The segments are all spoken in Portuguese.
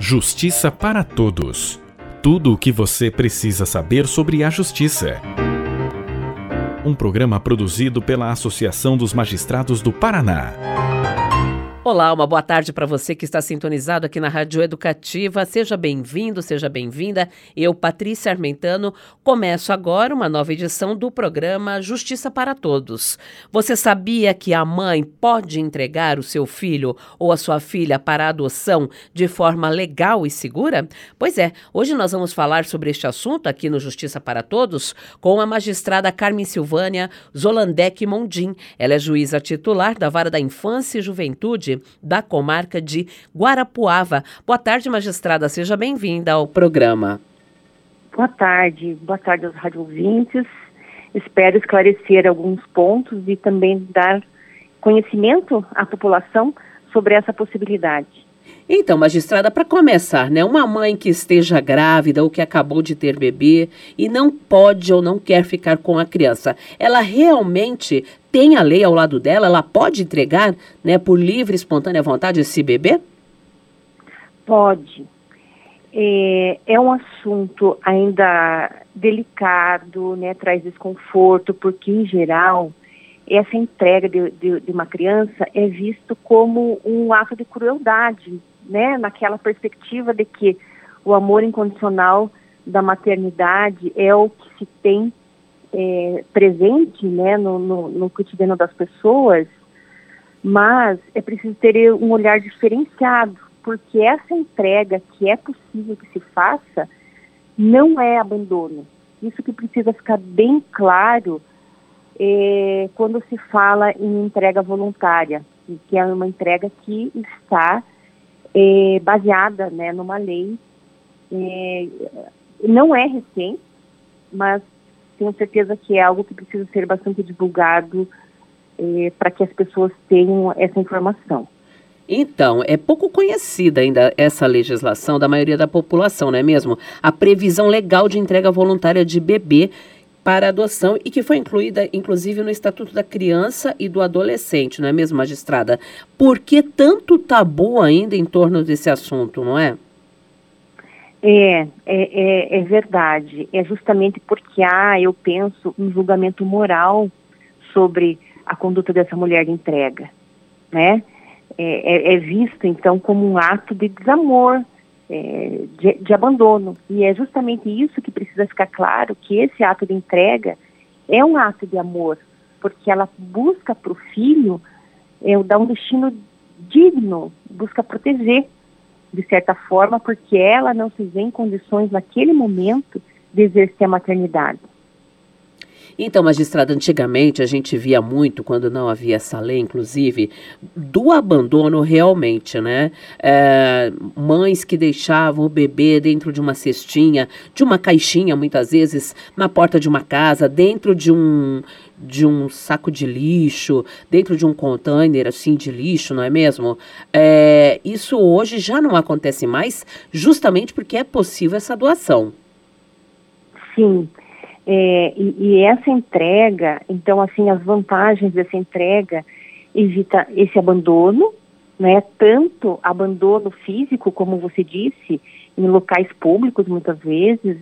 Justiça para Todos. Tudo o que você precisa saber sobre a justiça. Um programa produzido pela Associação dos Magistrados do Paraná. Olá, uma boa tarde para você que está sintonizado aqui na Rádio Educativa. Seja bem-vindo, seja bem-vinda. Eu, Patrícia Armentano, começo agora uma nova edição do programa Justiça para Todos. Você sabia que a mãe pode entregar o seu filho ou a sua filha para adoção de forma legal e segura? Pois é, hoje nós vamos falar sobre este assunto aqui no Justiça para Todos com a magistrada Carmen Silvânia Zolandec Mondim. Ela é juíza titular da Vara da Infância e Juventude da comarca de Guarapuava. Boa tarde, magistrada. Seja bem-vinda ao programa. Boa tarde aos rádio ouvintes. Espero esclarecer alguns pontos e também dar conhecimento à população sobre essa possibilidade. Então, magistrada, para começar, uma mãe que esteja grávida ou que acabou de ter bebê e não pode ou não quer ficar com a criança, ela realmente tem a lei ao lado dela? Ela pode entregar, por livre e espontânea vontade esse bebê? Pode. É um assunto ainda delicado, traz desconforto, porque, em geral, essa entrega de uma criança é visto como um ato de crueldade, naquela perspectiva de que o amor incondicional da maternidade é o que se tem presente, no cotidiano das pessoas, mas é preciso ter um olhar diferenciado, porque essa entrega que é possível que se faça não é abandono. Isso que precisa ficar bem claro quando se fala em entrega voluntária, que é uma entrega que está baseada numa lei, não é recente, mas tenho certeza que é algo que precisa ser bastante divulgado para que as pessoas tenham essa informação. Então, é pouco conhecida ainda essa legislação da maioria da população, não é mesmo? A previsão legal de entrega voluntária de bebê para adoção e que foi incluída, inclusive, no Estatuto da Criança e do Adolescente, não é mesmo, magistrada? Por que tanto tabu ainda em torno desse assunto, não é? É verdade. É justamente porque eu penso, um julgamento moral sobre a conduta dessa mulher de entrega, É visto, então, como um ato de desamor, de abandono. E é justamente isso que precisa ficar claro, que esse ato de entrega é um ato de amor, porque ela busca para o filho dar um destino digno, busca proteger, de certa forma, porque ela não se vê em condições, naquele momento, de exercer a maternidade. Então, magistrada, antigamente a gente via muito, quando não havia essa lei, inclusive, do abandono realmente, mães que deixavam o bebê dentro de uma cestinha, de uma caixinha, muitas vezes, na porta de uma casa, dentro de um saco de lixo, dentro de um container, assim, de lixo, não é mesmo? Isso hoje já não acontece mais, justamente porque é possível essa doação. Sim. E essa entrega, então, assim, as vantagens dessa entrega evita esse abandono, tanto abandono físico, como você disse, em locais públicos, muitas vezes,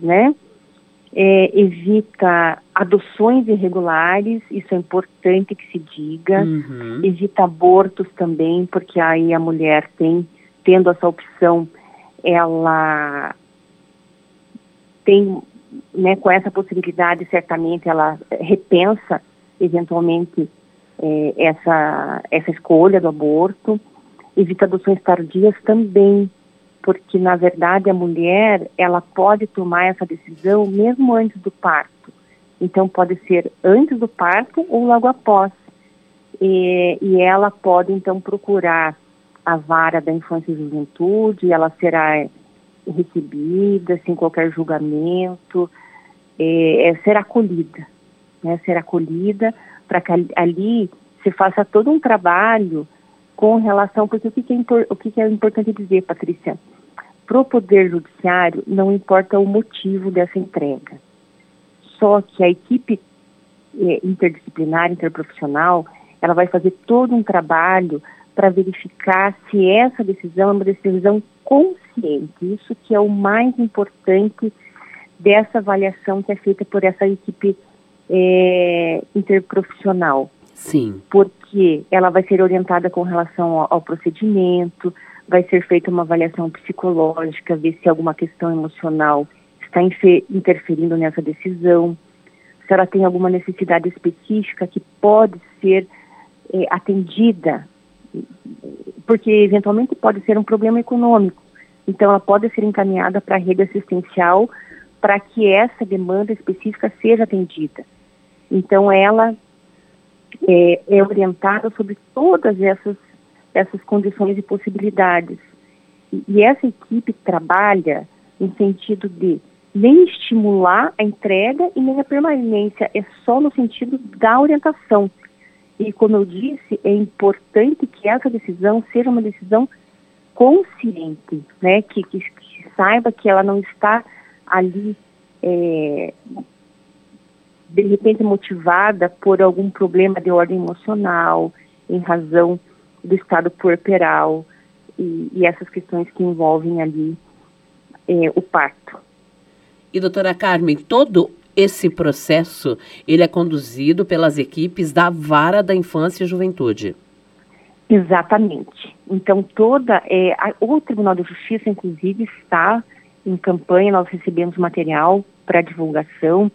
evita adoções irregulares, isso é importante que se diga, evita abortos também, porque aí a mulher tendo essa opção, ela tem, com essa possibilidade, certamente ela repensa eventualmente essa escolha do aborto. Evita adoções tardias também, porque na verdade a mulher, ela pode tomar essa decisão mesmo antes do parto. Então pode ser antes do parto ou logo após. E ela pode então procurar a vara da infância e juventude, ela será recebida sem qualquer julgamento, ser acolhida, ser acolhida para que ali se faça todo um trabalho com relação, porque o que é importante dizer, Patrícia? Para o Poder Judiciário não importa o motivo dessa entrega, só que a equipe interdisciplinar, interprofissional, ela vai fazer todo um trabalho para verificar se essa decisão é uma decisão consciente. Isso que é o mais importante dessa avaliação que é feita por essa equipe interprofissional. Sim. Porque ela vai ser orientada com relação ao procedimento, vai ser feita uma avaliação psicológica, ver se alguma questão emocional está interferindo nessa decisão, se ela tem alguma necessidade específica que pode ser atendida, porque eventualmente pode ser um problema econômico. Então ela pode ser encaminhada para a rede assistencial para que essa demanda específica seja atendida. Então ela é orientada sobre todas essas condições e possibilidades. E essa equipe trabalha no sentido de nem estimular a entrega e nem a permanência, é só no sentido da orientação. E como eu disse, é importante que essa decisão seja uma decisão consciente, né? Que saiba que ela não está ali de repente motivada por algum problema de ordem emocional, em razão do estado puerperal e essas questões que envolvem ali o parto. E doutora Carmen, todo esse processo, ele é conduzido pelas equipes da Vara da Infância e Juventude. Exatamente. Então o Tribunal de Justiça, inclusive, está em campanha, nós recebemos material para divulgação,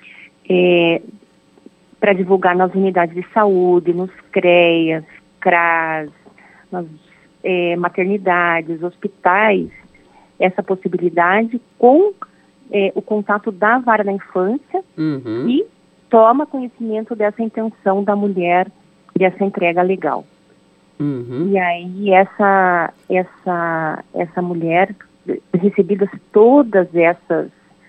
para divulgar nas unidades de saúde, nos CREAS, CRAS, nas maternidades, hospitais, essa possibilidade com o contato da Vara da Infância e toma conhecimento dessa intenção da mulher, dessa entrega legal. E aí essa mulher, recebidas todas essas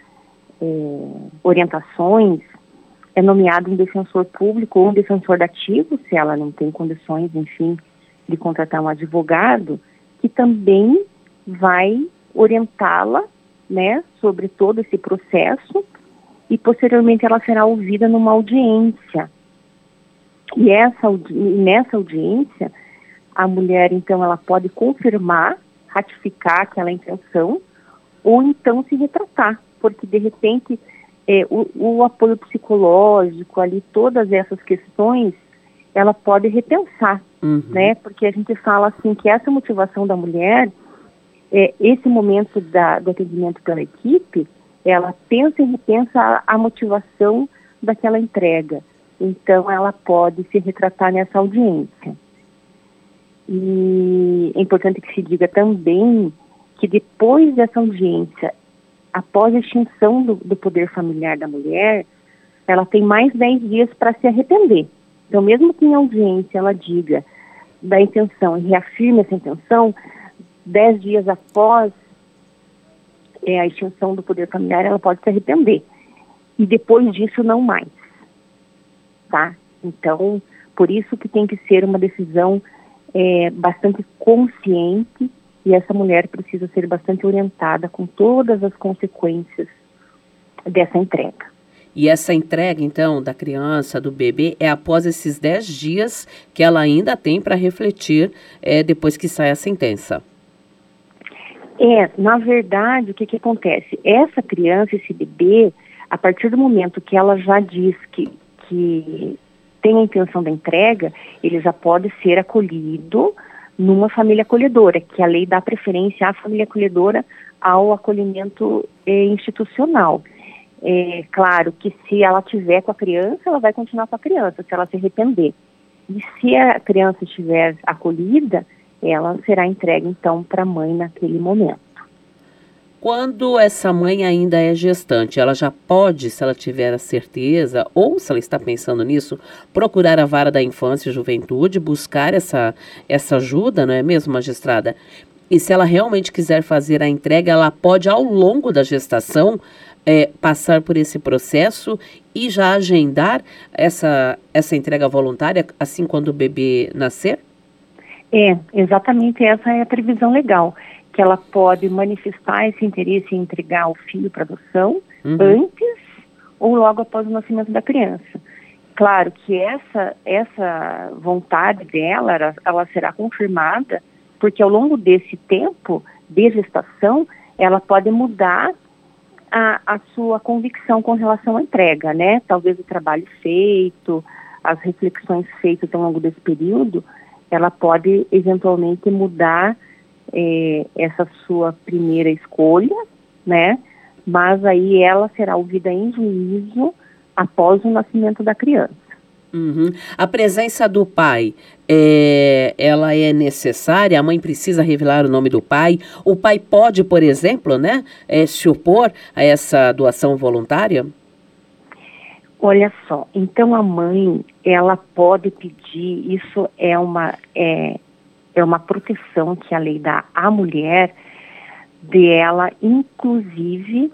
orientações, é nomeado um defensor público ou um defensor dativo, se ela não tem condições, enfim, de contratar um advogado, que também vai orientá-la, né, sobre todo esse processo, e posteriormente ela será ouvida numa audiência. E nessa audiência, a mulher, então, ela pode confirmar, ratificar aquela intenção, ou então se retratar, porque de repente o apoio psicológico ali, todas essas questões, ela pode repensar, né? Porque a gente fala assim que essa motivação da mulher, esse momento do atendimento pela equipe, ela pensa e repensa a motivação daquela entrega. Então ela pode se retratar nessa audiência. E é importante que se diga também que depois dessa audiência, após a extinção do poder familiar da mulher, ela tem mais 10 dias para se arrepender. Então, mesmo que em audiência ela diga da intenção e reafirme essa intenção, 10 dias após a extinção do poder familiar, ela pode se arrepender. E depois disso, não mais. Tá? Então, por isso que tem que ser uma decisão bastante consciente, e essa mulher precisa ser bastante orientada com todas as consequências dessa entrega. E essa entrega, então, da criança, do bebê, é após esses 10 dias que ela ainda tem para refletir depois que sai a sentença. Na verdade, o que acontece? Essa criança, esse bebê, a partir do momento que ela já diz que tem a intenção da entrega, ele já pode ser acolhido numa família acolhedora, que a lei dá preferência à família acolhedora ao acolhimento institucional. Claro que se ela tiver com a criança, ela vai continuar com a criança, se ela se arrepender. E se a criança estiver acolhida, ela será entregue, então, para a mãe naquele momento. Quando essa mãe ainda é gestante, ela já pode, se ela tiver a certeza, ou se ela está pensando nisso, procurar a Vara da Infância e Juventude, buscar essa ajuda, não é mesmo, magistrada? E se ela realmente quiser fazer a entrega, ela pode, ao longo da gestação, passar por esse processo e já agendar essa entrega voluntária, assim quando o bebê nascer? Exatamente, essa é a previsão legal, que ela pode manifestar esse interesse em entregar o filho para adoção antes ou logo após o nascimento da criança. Claro que essa vontade dela, ela será confirmada porque ao longo desse tempo de gestação, ela pode mudar a sua convicção com relação à entrega, né? Talvez o trabalho feito, as reflexões feitas ao longo desse período, ela pode eventualmente mudar essa sua primeira escolha, né? Mas aí ela será ouvida em juízo após o nascimento da criança. Uhum. A presença do pai, ela é necessária? A mãe precisa revelar o nome do pai? O pai pode, por exemplo, né, se opor a essa doação voluntária? Olha só, então a mãe, ela pode pedir, isso é uma proteção que a lei dá à mulher, de ela, inclusive,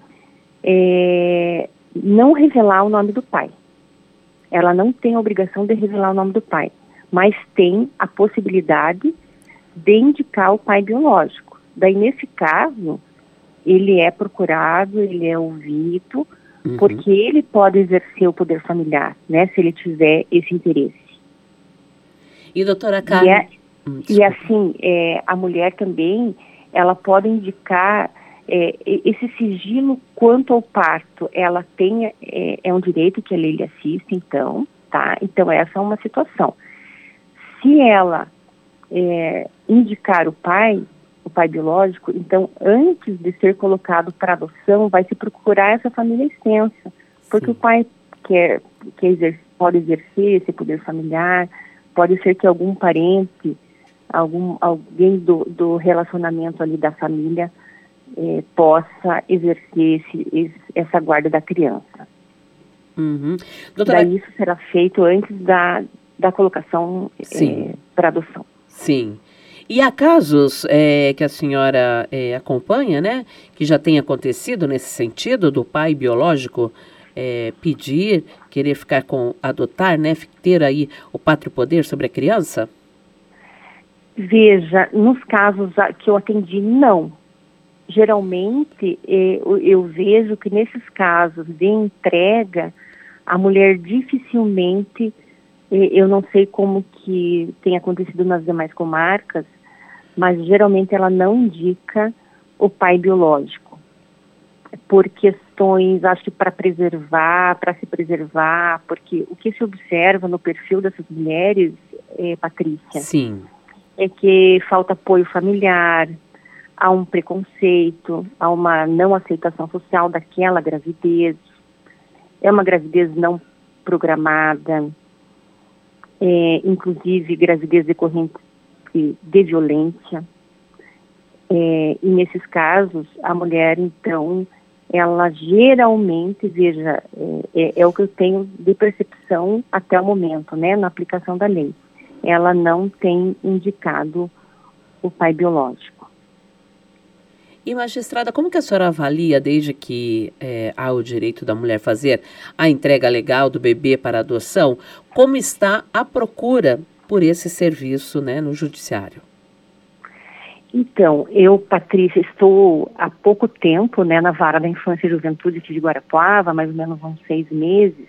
não revelar o nome do pai. Ela não tem a obrigação de revelar o nome do pai, mas tem a possibilidade de indicar o pai biológico. Daí, nesse caso, ele é procurado, ele é ouvido, porque ele pode exercer o poder familiar, né, se ele tiver esse interesse. E, doutora Carmen... E assim, a mulher também, ela pode indicar esse sigilo quanto ao parto, ela tem, é um direito que a lei lhe assiste, então, tá? Então, essa é uma situação. Se ela indicar o pai biológico, então, antes de ser colocado para adoção, vai se procurar essa família extensa, porque Sim. O pai pode exercer esse poder familiar, pode ser que algum parente, alguém do relacionamento ali da família, possa exercer essa guarda da criança. Doutora... Daí isso será feito antes da colocação para adoção. Sim. E há casos que a senhora acompanha, né, que já tem acontecido nesse sentido, do pai biológico querer adotar, né, ter aí o pátrio poder sobre a criança? Veja, nos casos que eu atendi, não. Geralmente, eu vejo que nesses casos de entrega, a mulher dificilmente, eu não sei como que tem acontecido nas demais comarcas, mas geralmente ela não indica o pai biológico. Por questões, acho que para se preservar, porque o que se observa no perfil dessas mulheres, Patrícia, Sim. é que falta apoio familiar, há um preconceito, há uma não aceitação social daquela gravidez, é uma gravidez não programada, inclusive gravidez decorrente de violência, e nesses casos a mulher, então, ela geralmente, veja, é o que eu tenho de percepção até o momento, né, na aplicação da lei, ela não tem indicado o pai biológico. E, magistrada, como que a senhora avalia, desde que há o direito da mulher fazer a entrega legal do bebê para adoção, como está a procura por esse serviço, né, no judiciário? Então, eu, Patrícia, estou há pouco tempo, né, na Vara da Infância e Juventude aqui de Guarapuava, mais ou menos uns 6 meses.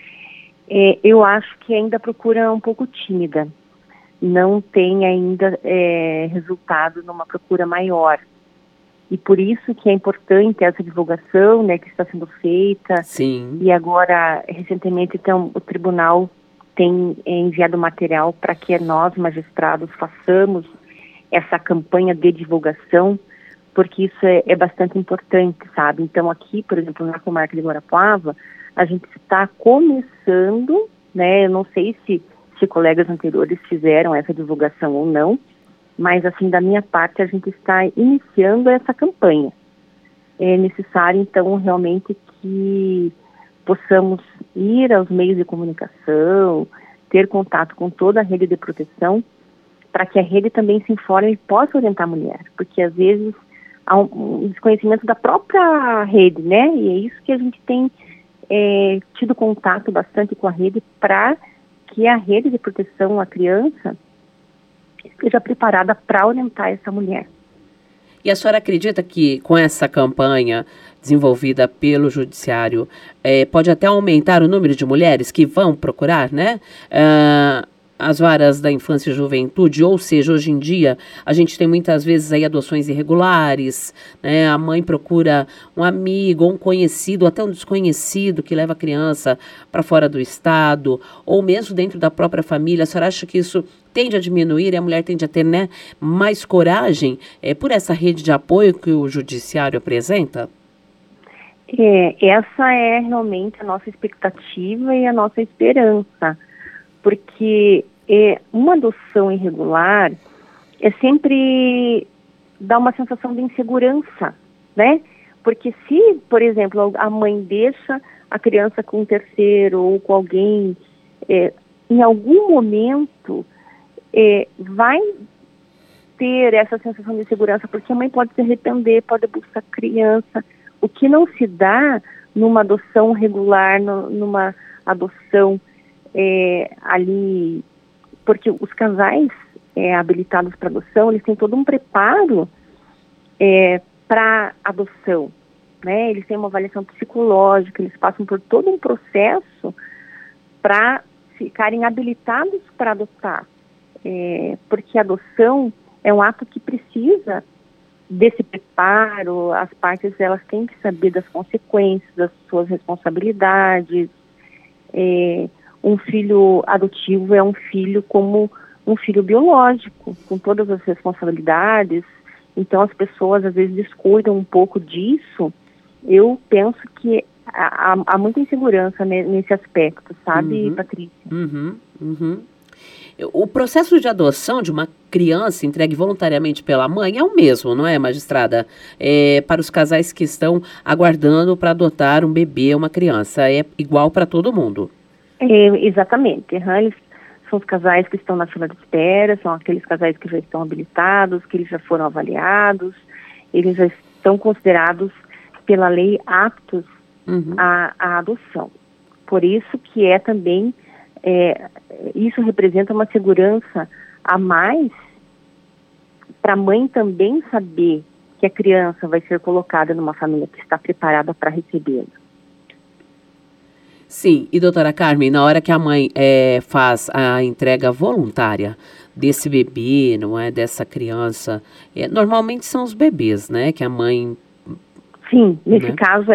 Eu acho que ainda a procura é um pouco tímida. Não tem ainda resultado numa procura maior. E por isso que é importante essa divulgação, né, que está sendo feita. Sim. E agora, recentemente, então, o tribunal tem enviado material para que nós, magistrados, façamos essa campanha de divulgação, porque isso é bastante importante, sabe? Então, aqui, por exemplo, na comarca de Guarapuava, a gente está começando, né, eu não sei se colegas anteriores fizeram essa divulgação ou não, mas, assim, da minha parte, a gente está iniciando essa campanha. É necessário, então, realmente que possamos ir aos meios de comunicação, ter contato com toda a rede de proteção, para que a rede também se informe e possa orientar a mulher, porque, às vezes, há um desconhecimento da própria rede, né? E é isso que a gente tem tido contato bastante com a rede, para que a rede de proteção à criança esteja preparada para orientar essa mulher. E a senhora acredita que com essa campanha desenvolvida pelo Judiciário, pode até aumentar o número de mulheres que vão procurar, né, as varas da infância e juventude, ou seja, hoje em dia a gente tem muitas vezes aí adoções irregulares, né? A mãe procura um amigo, ou um conhecido, até um desconhecido que leva a criança para fora do estado, ou mesmo dentro da própria família. A senhora acha que isso tende a diminuir e a mulher tende a ter, né, mais coragem por essa rede de apoio que o judiciário apresenta? Essa é realmente a nossa expectativa e a nossa esperança, porque uma adoção irregular sempre dá uma sensação de insegurança, né? Porque se, por exemplo, a mãe deixa a criança com um terceiro ou com alguém, em algum momento vai ter essa sensação de insegurança, porque a mãe pode se arrepender, pode buscar a criança, o que não se dá numa adoção regular, numa adoção ali, porque os casais habilitados para adoção, eles têm todo um preparo para adoção, né? Eles têm uma avaliação psicológica, eles passam por todo um processo para ficarem habilitados para adotar, porque a adoção é um ato que precisa desse preparo, as partes elas têm que saber das consequências, das suas responsabilidades. Um filho adotivo é um filho como um filho biológico, com todas as responsabilidades. Então as pessoas às vezes descuidam um pouco disso. Eu penso que há muita insegurança nesse aspecto, sabe, Patrícia? O processo de adoção de uma criança entregue voluntariamente pela mãe é o mesmo, não é, magistrada? Para os casais que estão aguardando para adotar um bebê, uma criança, é igual para todo mundo? Exatamente. Eles são os casais que estão na fila de espera, são aqueles casais que já estão habilitados, que eles já foram avaliados, eles já estão considerados pela lei aptos à adoção. Por isso que também isso representa uma segurança a mais para a mãe também saber que a criança vai ser colocada numa família que está preparada para recebê-la. Sim, e doutora Carmen, na hora que a mãe faz a entrega voluntária desse bebê, não é, dessa criança, normalmente são os bebês, né, que a mãe... Sim, nesse caso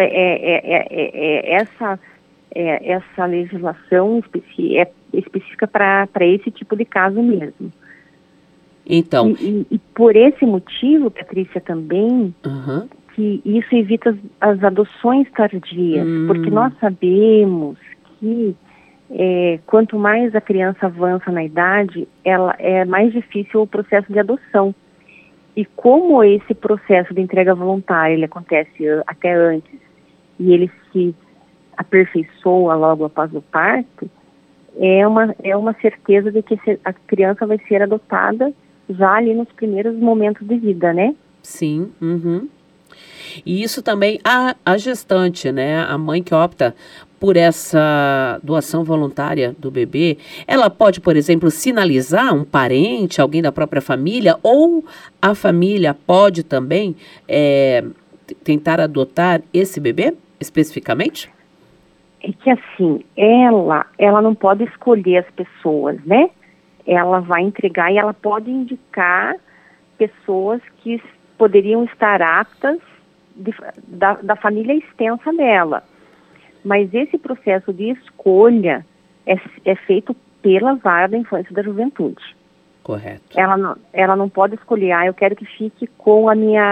essa legislação específica para esse tipo de caso mesmo. Então... E por esse motivo, Patrícia, também, que isso evita as adoções tardias, porque nós sabemos que quanto mais a criança avança na idade, é mais difícil o processo de adoção. E como esse processo de entrega voluntária ele acontece até antes e ele se aperfeiçoa logo após o parto, é uma certeza de que a criança vai ser adotada já ali nos primeiros momentos de vida, né? Sim, E isso também, a gestante, né, a mãe que opta por essa doação voluntária do bebê, ela pode, por exemplo, sinalizar um parente, alguém da própria família, ou a família pode também tentar adotar esse bebê, especificamente? É que assim, ela não pode escolher as pessoas, né? Ela vai entregar e ela pode indicar pessoas que poderiam estar aptas da família extensa dela. Mas esse processo de escolha é feito pela vara da infância e da juventude. Correto. Ela não pode escolher, eu quero que fique com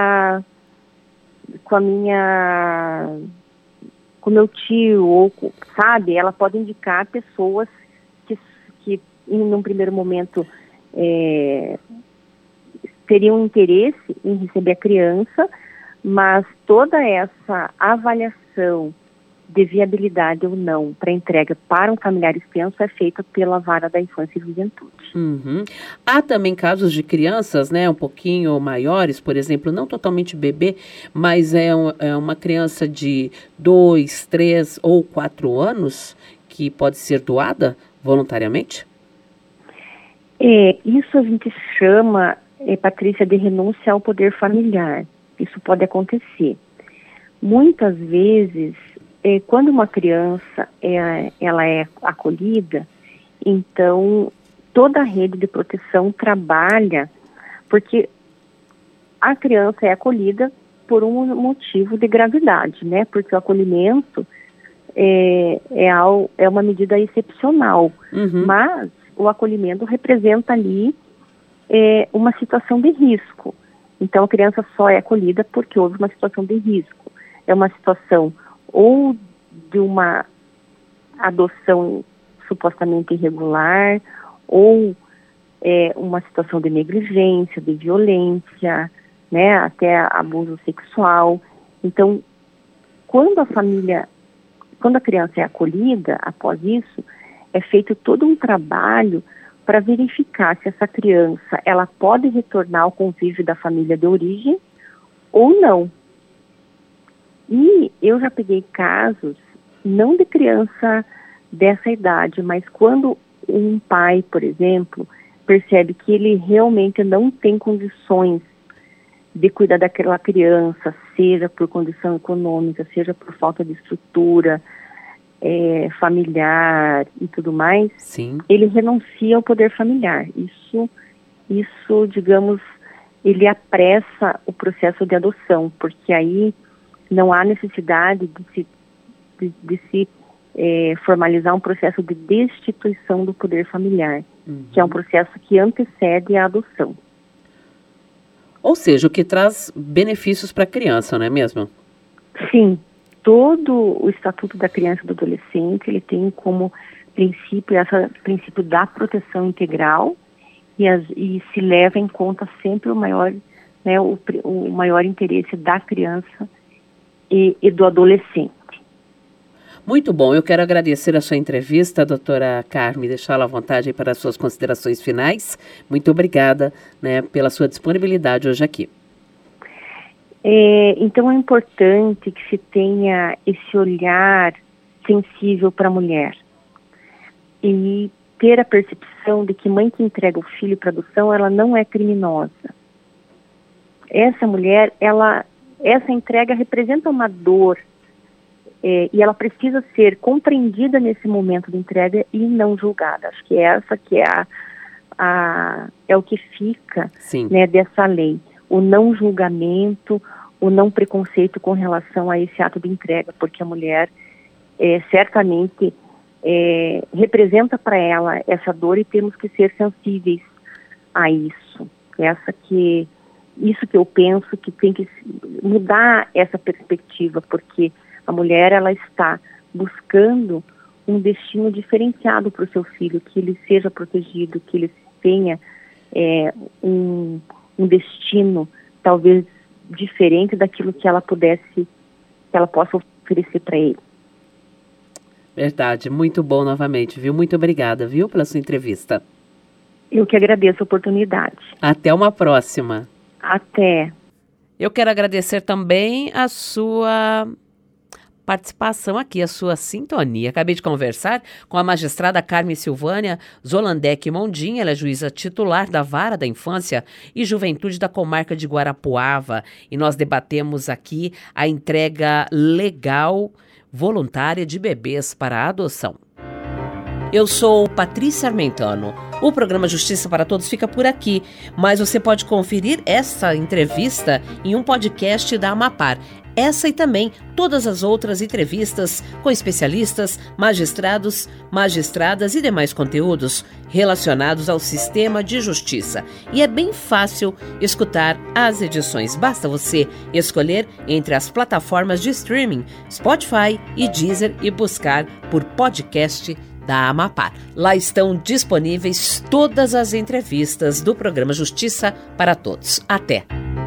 meu tio, ou, sabe? Ela pode indicar pessoas que em um primeiro momento teriam interesse em receber a criança, mas toda essa avaliação de viabilidade ou não para entrega para um familiar extenso é feita pela vara da infância e juventude. Há também casos de crianças, né, um pouquinho maiores, por exemplo, não totalmente bebê, mas é uma criança de 2, 3 ou 4 anos que pode ser doada voluntariamente? Isso a gente chama, Patrícia, de renúncia ao poder familiar. Isso pode acontecer. Muitas vezes, quando uma criança ela é acolhida, então toda a rede de proteção trabalha, porque a criança é acolhida por um motivo de gravidade, né? Porque o acolhimento é uma medida excepcional, mas o acolhimento representa ali uma situação de risco. Então, a criança só é acolhida porque houve uma situação de risco. É uma situação ou de uma adoção supostamente irregular, ou uma situação de negligência, de violência, né, até abuso sexual. Então, quando a criança é acolhida, após isso, é feito todo um trabalho para verificar se essa criança ela pode retornar ao convívio da família de origem ou não. E eu já peguei casos, não de criança dessa idade, mas quando um pai, por exemplo, percebe que ele realmente não tem condições de cuidar daquela criança, seja por condição econômica, seja por falta de estrutura familiar e tudo mais, sim, ele renuncia ao poder familiar. Isso, digamos, ele apressa o processo de adoção, porque aí não há necessidade de se formalizar um processo de destituição do poder familiar, que é um processo que antecede a adoção. Ou seja, o que traz benefícios para a criança, não é mesmo? Sim, todo o Estatuto da Criança e do Adolescente, ele tem como princípio da proteção integral e se leva em conta sempre o maior interesse da criança e do adolescente. Muito bom, eu quero agradecer a sua entrevista, doutora Carme, deixá-la à vontade para as suas considerações finais. Muito obrigada, né, pela sua disponibilidade hoje aqui. Então é importante que se tenha esse olhar sensível para a mulher e ter a percepção de que mãe que entrega o filho para adoção, ela não é criminosa. Essa mulher, essa entrega representa uma dor e ela precisa ser compreendida nesse momento de entrega e não julgada. Acho que essa que é o que fica, né, dessa lei. O não julgamento, o não preconceito com relação a esse ato de entrega, porque a mulher certamente representa para ela essa dor e temos que ser sensíveis a isso. Isso que eu penso que tem que mudar essa perspectiva, porque a mulher ela está buscando um destino diferenciado para o seu filho, que ele seja protegido, que ele tenha um destino talvez diferente daquilo que ela possa oferecer para ele. Verdade, muito bom novamente, viu? Muito obrigada, viu, pela sua entrevista. Eu que agradeço a oportunidade. Até uma próxima. Até. Eu quero agradecer também a sua participação aqui, a sua sintonia. Acabei de conversar com a magistrada Carme Silvânia Zolandec Mondin, ela é juíza titular da Vara da Infância e Juventude da Comarca de Guarapuava, e nós debatemos aqui a entrega legal voluntária de bebês para a adoção. Eu sou Patrícia Armentano. O programa Justiça para Todos fica por aqui, mas você pode conferir essa entrevista em um podcast da Amapar. Essa e também todas as outras entrevistas com especialistas, magistrados, magistradas e demais conteúdos relacionados ao sistema de justiça. E é bem fácil escutar as edições. Basta você escolher entre as plataformas de streaming, Spotify e Deezer, e buscar por podcast da Amapar. Lá estão disponíveis todas as entrevistas do programa Justiça para Todos. Até!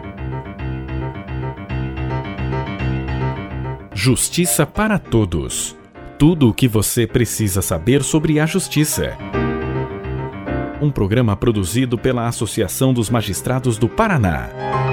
Justiça para Todos. Tudo o que você precisa saber sobre a justiça. Um programa produzido pela Associação dos Magistrados do Paraná.